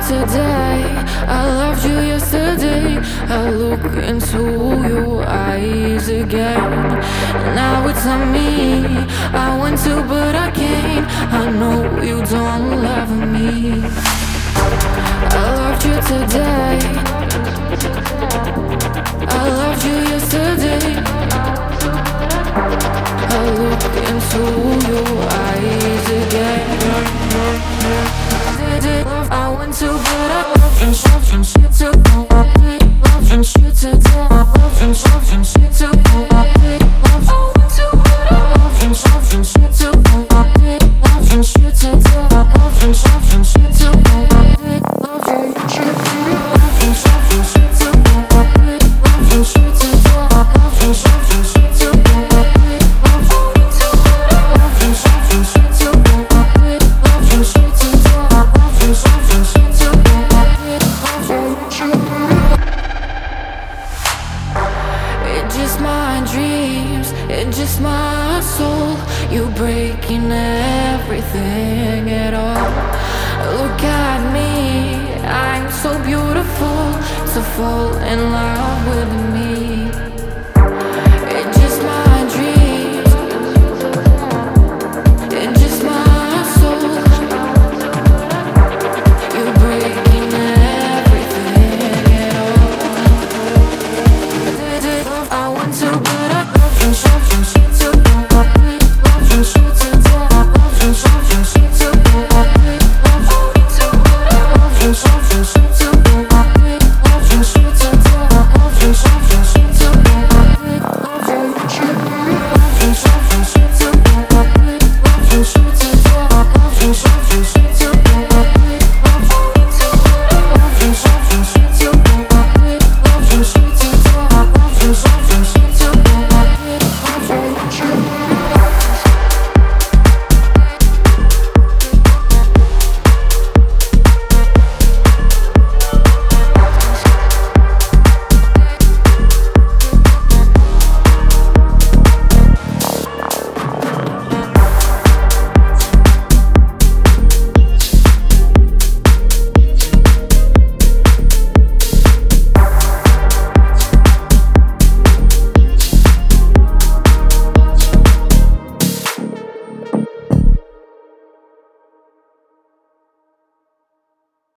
today, I loved you yesterday. I look into your eyes again. Now it's not me. I want to, but I can't. I know you don't love me. I loved you today. I loved you yesterday. I look into your eyes again. I want to, but I love you too. Love you today. Love you too. I want to, but I love you too. Love you today. Love you too. It's just my dreams, it's just my soul. You breaking everything at all. Look at me, I'm so beautiful. So fall in love with me.